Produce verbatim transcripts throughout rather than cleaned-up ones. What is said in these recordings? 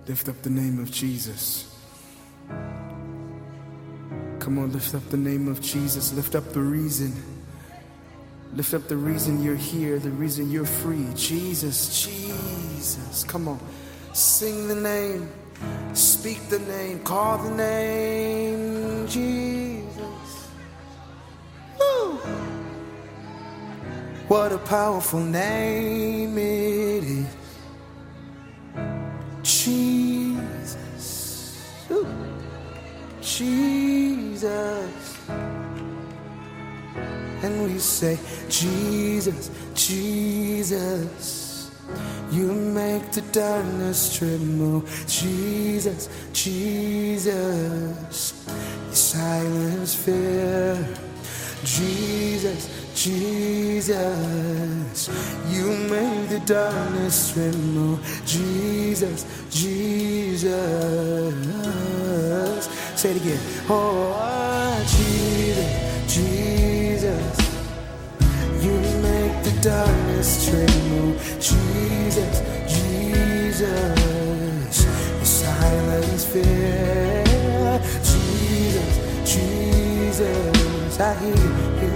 Lift up the name of Jesus. Come on, lift up the name of Jesus. Lift up the reason. Lift up the reason you're here, the reason you're free. Jesus, Jesus. Come on. Sing the name. Speak the name. Call the name. Jesus. Woo! What a powerful name it is. Jesus. Woo! Jesus. And we say, Jesus, Jesus, you make the darkness tremble. Jesus, Jesus, you silence fear. Jesus, Jesus, you make the darkness tremble. Jesus, Jesus. Say it again. Oh, Jesus, Jesus, you make the darkness tremble. Jesus, Jesus, you silence fear. Jesus, Jesus, I hear you.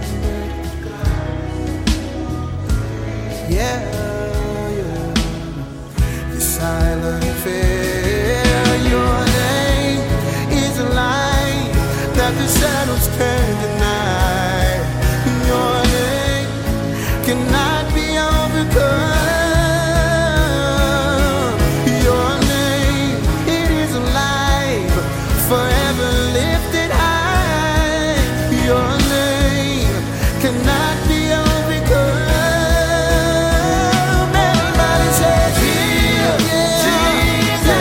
Yeah, yeah, you silence fear. Your name is a light that the shadows can't deny. Your name cannot be overcome. Your name, it is alive, forever lifted high. Your name cannot be overcome. Everybody say Jesus, Jesus,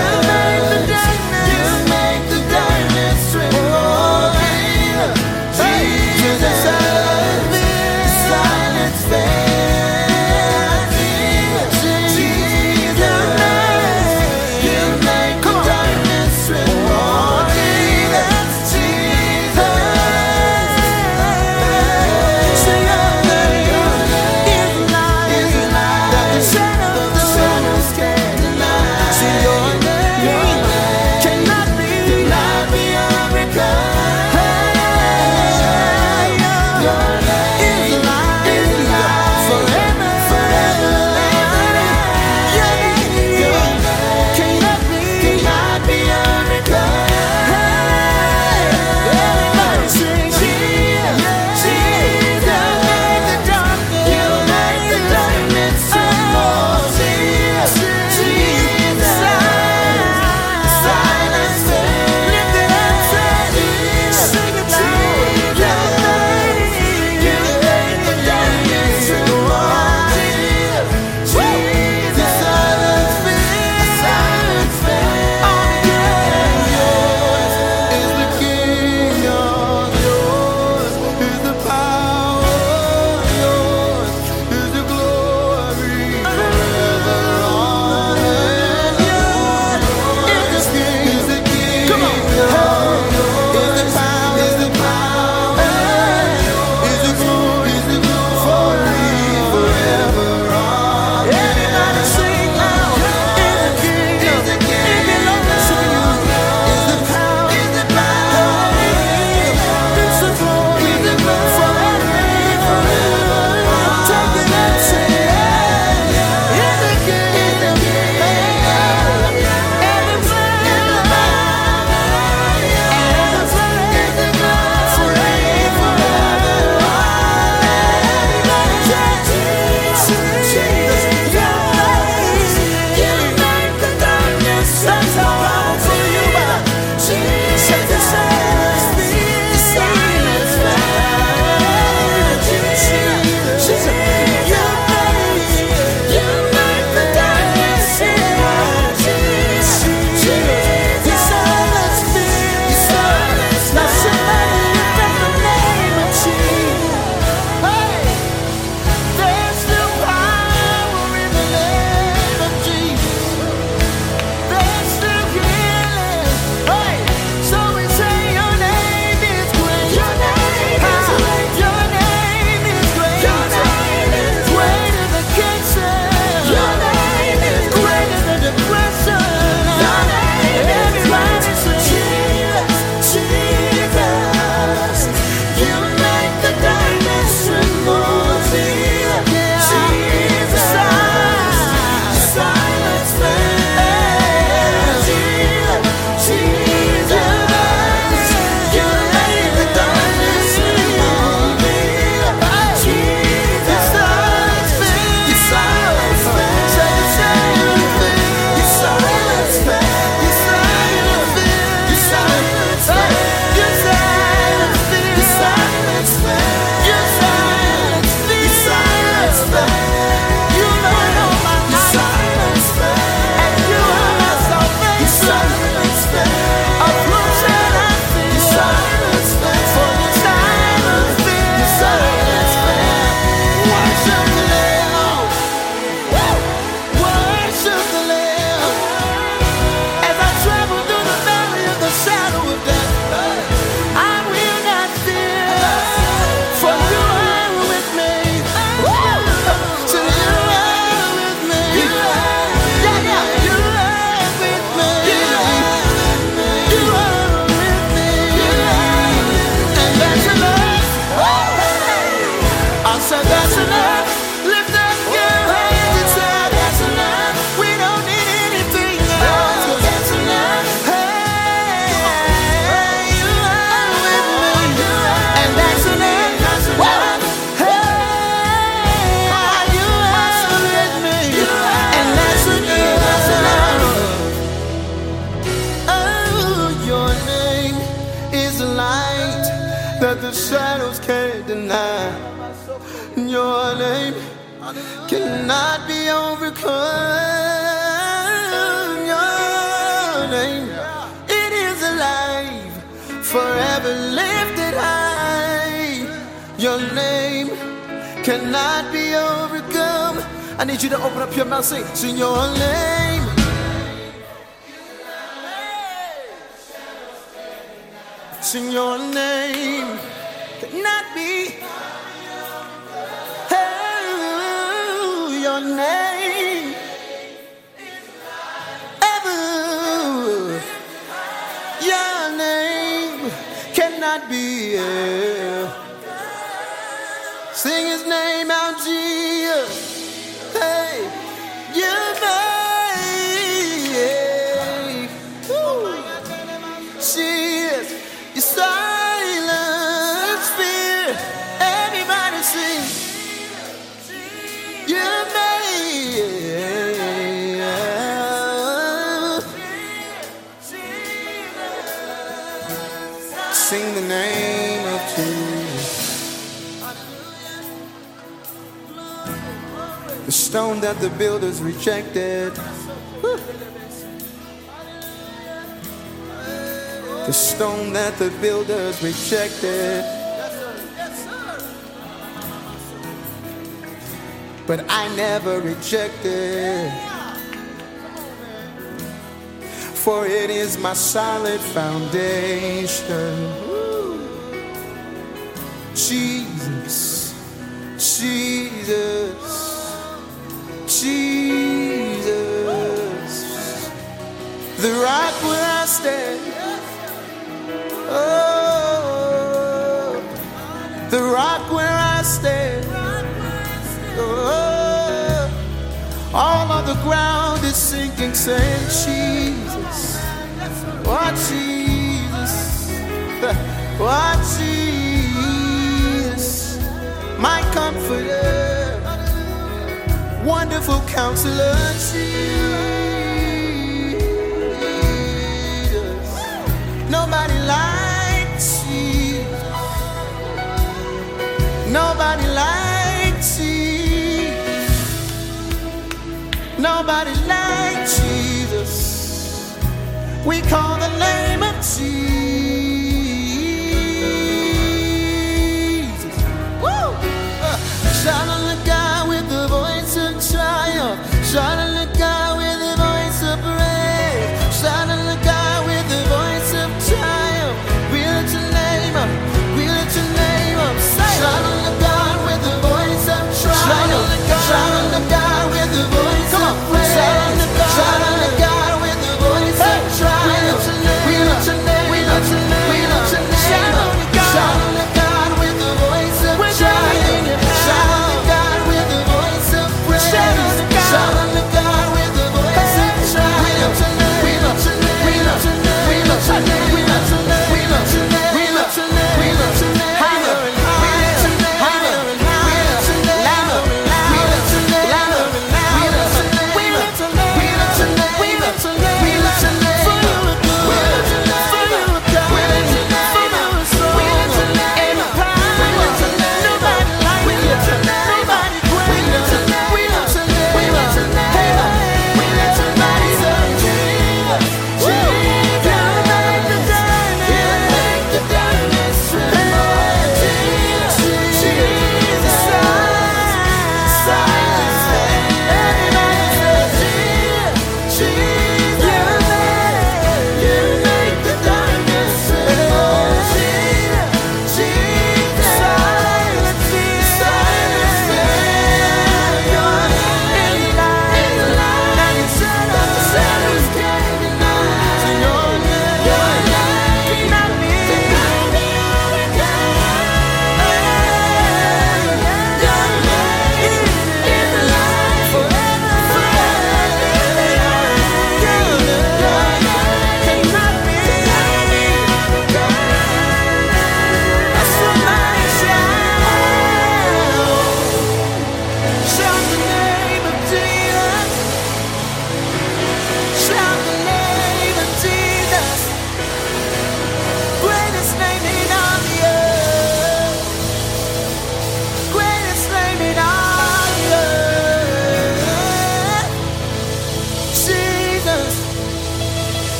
shadows can't deny. Your name cannot be overcome. Your name, it is alive, forever lifted high. Your name cannot be overcome. I need you to open up your mouth, sing, sing your name. Sing your name cannot be. Oh, your name ever. Your name cannot be. Sing his name out, Jesus. Hey, your name. Jesus, you silence fear. Everybody sing. Your name. Sing the name of Jesus. The stone that the builders rejected. The stone that the builders rejected. But I never rejected. For it is my solid foundation. Jesus, Jesus. Jesus, the rock where I stand. Oh, the rock where I stand. Oh, all of the ground is sinking, saying, Jesus, what Jesus, what Jesus, my comforter. Wonderful Counselor, Jesus. Nobody like Jesus. Nobody like Jesus. Nobody like Jesus. We call